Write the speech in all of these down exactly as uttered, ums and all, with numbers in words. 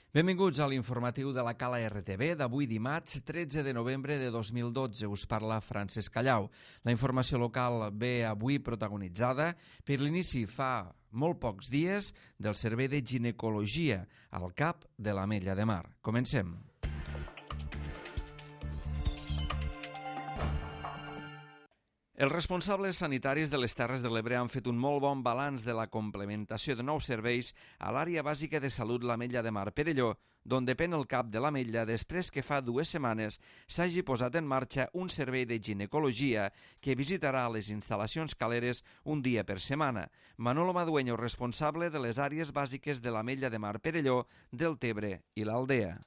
Benvinguts a l'informatiu de la Cala R T V d'avui dimarts tretze de novembre de dos mil dotze. Us parla Francesc Callau. La informació local ve avui protagonitzada per l'inici fa molt pocs dies del servei de ginecologia al C A P de l'Ametlla de Mar. Comencem. Els responsables sanitaris de les Terres de l'Ebre han fet un molt bon balanç de la complementació de nous serveis a l'àrea bàsica de salut l'Ametlla de Mar Perelló, d'on depèn el C A P de l'Ametlla després que fa dues setmanes s'hagi posat en marxa un servei de ginecologia que visitarà les instal·lacions caleres un dia per setmana. Manolo Madueño, responsable de les àrees bàsiques de l'Ametlla de Mar Perelló, del Tebre i l'Aldea.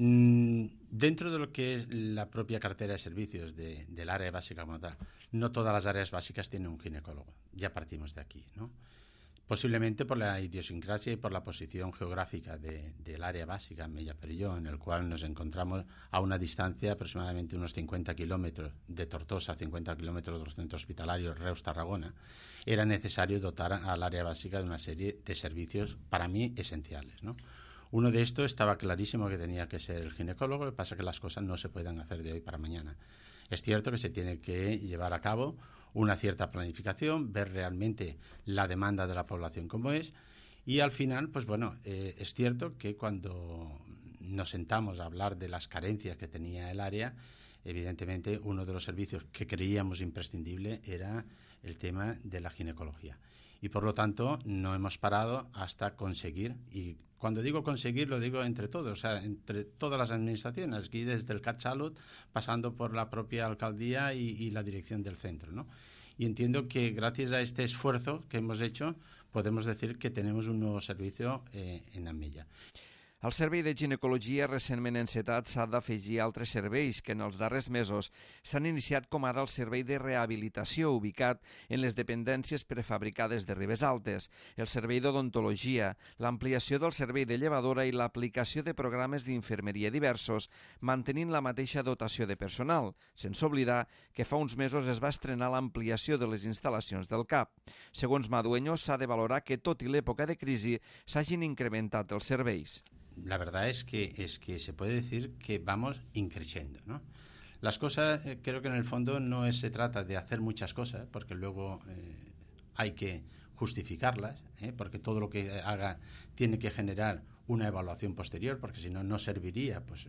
Mm, dentro de lo que es la propia cartera de servicios de, del área básica como tal, no todas las áreas básicas tienen un ginecólogo. Ya partimos de aquí, ¿no? Posiblemente por la idiosincrasia y por la posición geográfica de, del área básica, Ametlla Perelló, en el cual nos encontramos a una distancia aproximadamente unos cincuenta kilómetros de Tortosa, cincuenta kilómetros del centro hospitalario Reus-Tarragona, era necesario dotar al área básica de una serie de servicios, para mí, esenciales, ¿no? Uno de estos estaba clarísimo que tenía que ser el ginecólogo, lo que pasa es que las cosas no se pueden hacer de hoy para mañana. Es cierto que se tiene que llevar a cabo una cierta planificación, ver realmente la demanda de la población como es, y al final, pues bueno, eh, es cierto que cuando nos sentamos a hablar de las carencias que tenía el área, evidentemente uno de los servicios que creíamos imprescindible era el tema de la ginecología. Y por lo tanto no hemos parado hasta conseguir, y cuando digo conseguir lo digo entre todos, o sea, entre todas las administraciones, aquí desde el CatSalut, pasando por la propia alcaldía y, y la dirección del centro, ¿no? Y entiendo que gracias a este esfuerzo que hemos hecho podemos decir que tenemos un nuevo servicio eh, en Ametlla. Al servei de ginecologia recentment encetat s'ha d'afegir altres serveis que en els darrers mesos s'han iniciat, com ara el servei de rehabilitació ubicat en les dependències prefabricades de Ribes Altes, el servei d'odontologia, l'ampliació del servei de llevadora i l'aplicació de programes d'infermeria diversos, mantenint la mateixa dotació de personal, sense oblidar que fa uns mesos es va estrenar l'ampliació de les instal·lacions del C A P. Segons Madueño, s'ha de valorar que tot i l'època de crisi s'hagin incrementat els serveis. La verdad es que, es que se puede decir que vamos increciendo, ¿no? Las cosas, eh, creo que en el fondo no es, se trata de hacer muchas cosas, porque luego eh, hay que justificarlas, ¿eh? Porque todo lo que haga tiene que generar una evaluación posterior, porque si no, no serviría, pues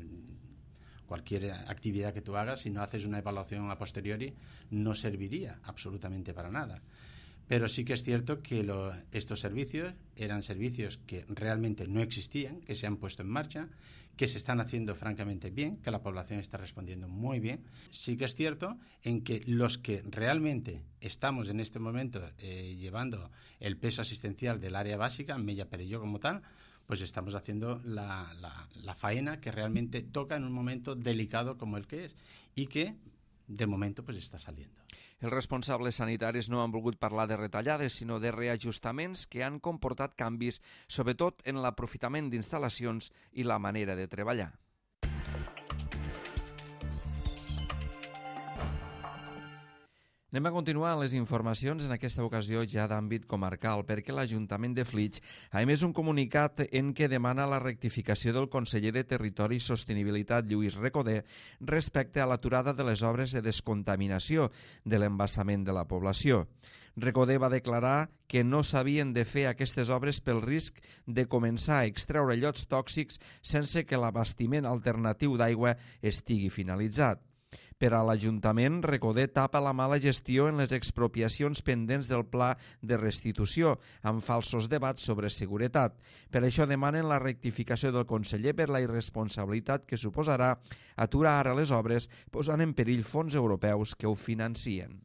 cualquier actividad que tú hagas, si no haces una evaluación a posteriori, no serviría absolutamente para nada. Pero sí que es cierto que lo, estos servicios eran servicios que realmente no existían, que se han puesto en marcha, que se están haciendo francamente bien, que la población está respondiendo muy bien. Sí que es cierto en que los que realmente estamos en este momento eh, llevando el peso asistencial del área básica, Ametlla Perelló como tal, pues estamos haciendo la, la, la faena que realmente toca en un momento delicado como el que es y que de momento pues està saliendo. Els responsables sanitaris no han volgut parlar de retallades, sinó de reajustaments que han comportat canvis, sobretot en l'aprofitament d'instal·lacions i la manera de treballar. Anem a continuar les informacions, en aquesta ocasió ja d'àmbit comarcal, perquè l'Ajuntament de Flix ha emès un comunicat en què demana la rectificació del conseller de Territori i Sostenibilitat, Lluís Recoder, respecte a l'aturada de les obres de descontaminació de l'embassament de la població. Recoder va declarar que no s'havien de fer aquestes obres pel risc de començar a extreure llots tòxics sense que l'abastiment alternatiu d'aigua estigui finalitzat. Per a l'Ajuntament, Recoder tapa la mala gestió en les expropiacions pendents del pla de restitució, amb falsos debats sobre seguretat. Per això demanen la rectificació del conseller per la irresponsabilitat que suposarà aturar ara les obres, posant en perill fons europeus que ho financien.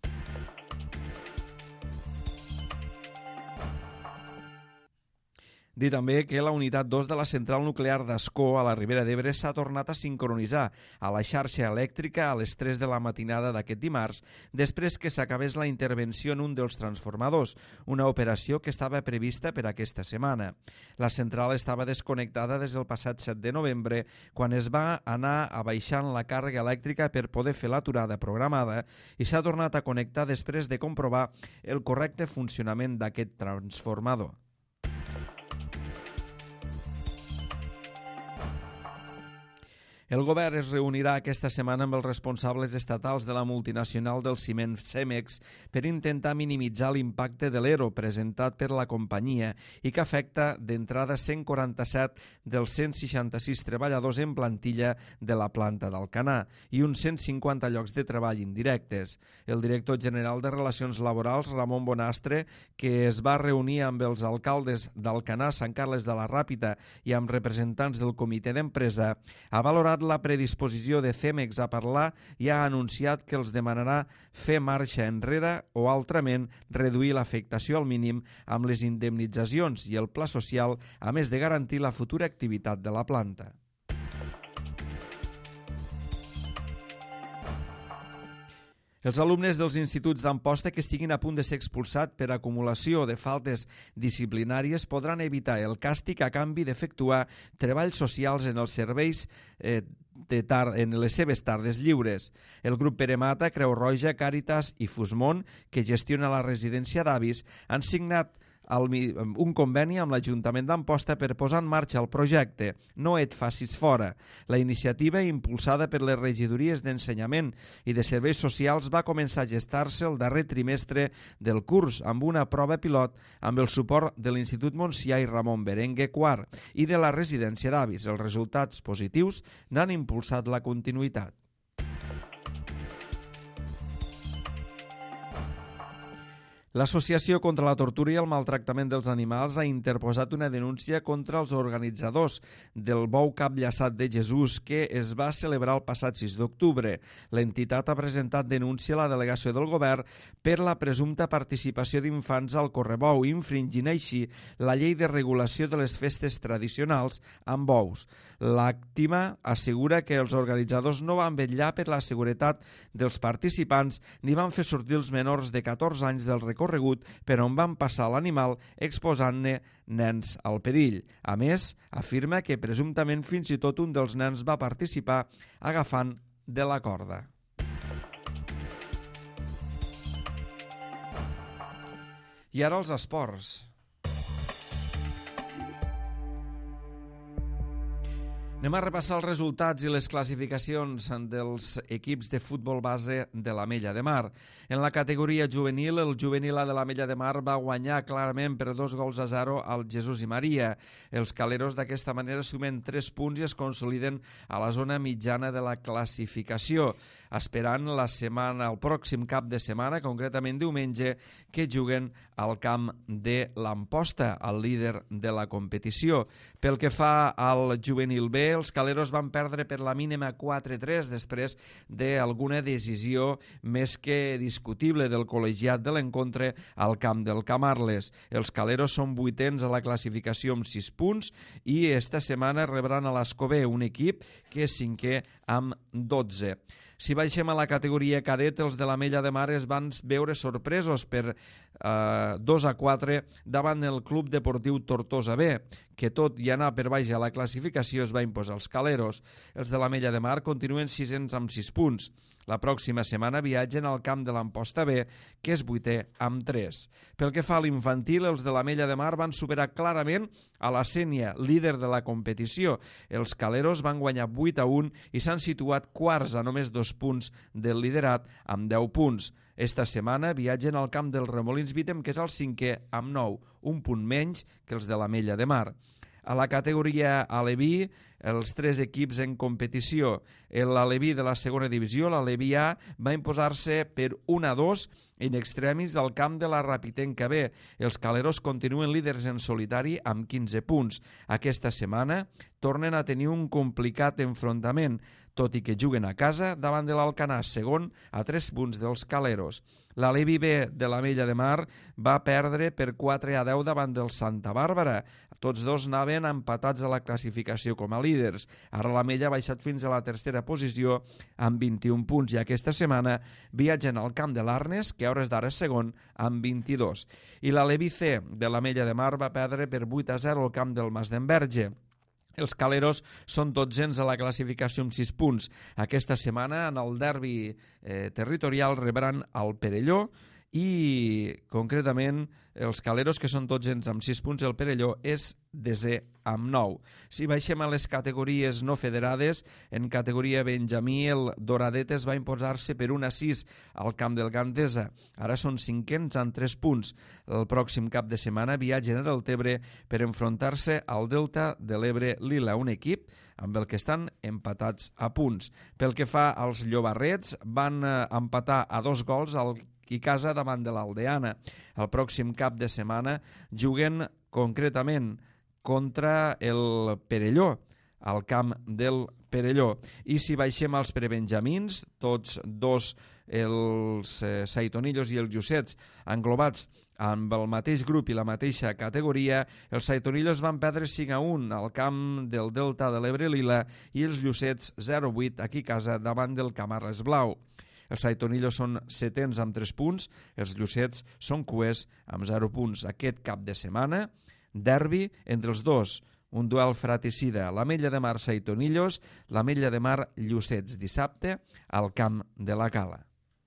Dir també que la unitat dos de la central nuclear d'Ascó a la Ribera d'Ebre s'ha tornat a sincronitzar a la xarxa elèctrica a les tres de la matinada d'aquest dimarts, després que s'acabés la intervenció en un dels transformadors, una operació que estava prevista per aquesta setmana. La central estava desconnectada des del passat set de novembre, quan es va anar abaixant la càrrega elèctrica per poder fer l'aturada programada, i s'ha tornat a connectar després de comprovar el correcte funcionament d'aquest transformador. El govern es reunirà aquesta setmana amb els responsables estatals de la multinacional del ciment Cemex per intentar minimitzar l'impacte de l'E R O presentat per la companyia i que afecta d'entrada cent quaranta-set dels cent seixanta-sis treballadors en plantilla de la planta d'Alcanar i uns cent cinquanta llocs de treball indirectes. El director general de Relacions Laborals, Ramon Bonastre, que es va reunir amb els alcaldes d'Alcanar, Sant Carles de la Ràpita i amb representants del comitè d'empresa, ha valorat la predisposició de Cemex a parlar i ha anunciat que els demanarà fer marxa enrere o, altrament, reduir l'afectació al mínim amb les indemnitzacions i el pla social, a més de garantir la futura activitat de la planta. Els alumnes dels instituts d'Amposta que estiguin a punt de ser expulsats per acumulació de faltes disciplinàries podran evitar el càstig a canvi d'efectuar treballs socials en els serveis eh, de tar en les seves tardes lliures. El grup Pere Mata, Creu Roja, Càritas i Fusmont, que gestiona la residència d'avis, han signat un conveni amb l'Ajuntament d'Amposta per posar en marxa el projecte No et facis fora. La iniciativa, impulsada per les regidories d'Ensenyament i de Serveis Socials, va començar a gestar-se el darrer trimestre del curs amb una prova pilot amb el suport de l'Institut Montsià i Ramon Berenguer quart i de la residència d'avis. Els resultats positius n'han impulsat la continuïtat. L'Associació contra la Tortura i el Maltractament dels Animals ha interposat una denúncia contra els organitzadors del Bou Cap Llaçat de Jesús que es va celebrar el passat sis d'octubre. L'entitat ha presentat denúncia a la delegació del govern per la presumpta participació d'infants al correbou, infringint així la llei de regulació de les festes tradicionals amb bous. L'Àctima assegura que els organitzadors no van vetllar per la seguretat dels participants ni van fer sortir els menors de catorze anys del recorregut per on van passar l'animal exposant-ne nens al perill. A més, afirma que presumptament fins i tot un dels nens va participar agafant de la corda. I ara els esports. Anem a repassar els resultats i les classificacions dels equips de futbol base de l'Ametlla de Mar. En la categoria juvenil, el juvenil A de l'Ametlla de Mar va guanyar clarament per dos gols a zero al Jesús i Maria. Els caleros d'aquesta manera sumen tres punts i es consoliden a la zona mitjana de la classificació, esperant la setmana, el pròxim cap de setmana, concretament diumenge, que juguen al camp de l'Amposta, el líder de la competició. Pel que fa al juvenil B, els caleros van perdre per la mínima quatre a tres després d'alguna decisió més que discutible del col·legiat de l'encontre al camp del Camarles. Els caleros són vuitens a la classificació amb sis punts i esta setmana rebran a l'Escobé, un equip que és cinquè amb dotze. Si baixem a la categoria cadet, els de l'Ametlla de Mar es van veure sorpresos per eh, dos a quatre davant el Club Deportiu Tortosa B, que tot i anar per baix a la classificació es va imposar els caleros. Els de l'Ametlla de Mar continuen sisens amb sis punts. La pròxima setmana viatgen al camp de l'Amposta B, que és vuitè amb tres. Pel que fa a l'infantil, els de l'Ametlla de Mar van superar clarament a la Sénia, líder de la competició. Els caleros van guanyar vuit a un i s'han situat quarts a només dos punts del liderat amb deu punts. Esta setmana viatgen al camp del Remolins Vítem, que és el cinquè amb nou, un punt menys que els de l'Ametlla de Mar. A la categoria Aleví, els tres equips en competició. L'Aleví de la segona divisió, l'Aleví A, va imposar-se per un a dos in extremis del camp de la Rapitenca B. Els caleros continuen líders en solitari amb quinze punts. Aquesta setmana tornen a tenir un complicat enfrontament, tot i que juguen a casa davant de l'Alcanar, segon a tres punts dels caleros. L'Aleví B de l'Ametlla de Mar va perdre per quatre a deu davant del Santa Bàrbara. Tots dos anaven empatats a la classificació com a líders. Ara l'Ametlla ha baixat fins a la tercera posició amb vint-i-un punts i aquesta setmana viatgen al camp de l'Arnes, que a hores d'ara és segon, amb vint-i-dos. I l'Aleví C de l'Ametlla de Mar va perdre per vuit a zero al camp del Mas d'Enverge. Els caleros són dotzens a la classificació amb sis punts. Aquesta setmana, en el derbi eh, territorial, rebran el Perelló i concretament els Caleros, que són tots ells amb sis punts, el Perelló és desè amb nou. Si baixem a les categories no federades, en categoria Benjamí el Doradetes va imposar-se per un a sis al camp del Gandesa. Ara són cinquens amb tres punts. El pròxim cap de setmana viatgen a Deltebre per enfrontar-se al Delta de l'Ebre Lila, un equip amb el que estan empatats a punts. Pel que fa als llobarrets, van empatar a dos gols al i casa davant de l'Aldeana. El pròxim cap de setmana juguen concretament contra el Perelló, al camp del Perelló. I si baixem als prebenjamins, tots dos, els eh, Saitonillos i els Llucets, englobats amb el mateix grup i la mateixa categoria, els Saitonillos van perdre cinc a un al camp del Delta de l'Ebre Lila i els Llucets zero a vuit aquí a casa davant del Camarles Blau. Els Saitonillos són setens amb tres punts, els Llucets són cuers amb zero punts. Aquest cap de setmana, derbi entre els dos, un duel fratricida, l'Ametlla de Mar Saitonillos, l'Ametlla de Mar Llucets, dissabte al camp de la Cala.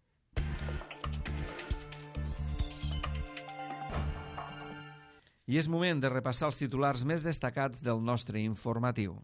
I és moment de repassar els titulars més destacats del nostre informatiu.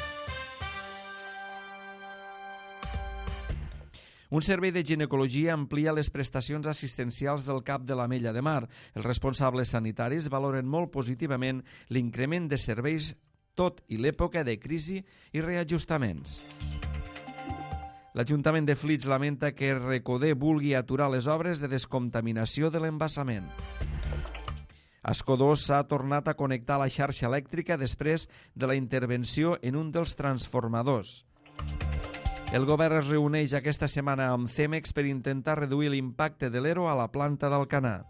Un servei de ginecologia amplia les prestacions assistencials del cap de l'Ametlla de Mar. Els responsables sanitaris valoren molt positivament l'increment de serveis tot i l'època de crisi i reajustaments. L'Ajuntament de Flix lamenta que Recoder vulgui aturar les obres de descontaminació de l'embassament. Ascó dos s'ha tornat a connectar a la xarxa elèctrica després de la intervenció en un dels transformadors. El govern es reuneix aquesta setmana amb Cemex per intentar reduir l'impacte de l'E R O a la planta d'Alcanar.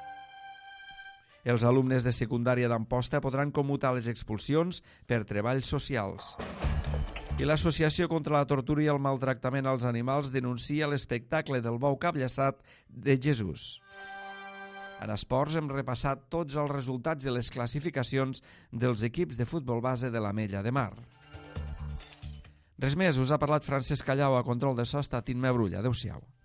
Els alumnes de secundària d'Amposta podran commutar les expulsions per treballs socials. I l'Associació contra la Tortura i el Maltractament als Animals denuncia l'espectacle del bou capllaçat de Jesús. En esports hem repassat tots els resultats i les classificacions dels equips de futbol base de l'Ametlla de Mar. Res més, us ha parlat Francesc Callau, a control de so, està Tint Mebrulla. Adéu-siau.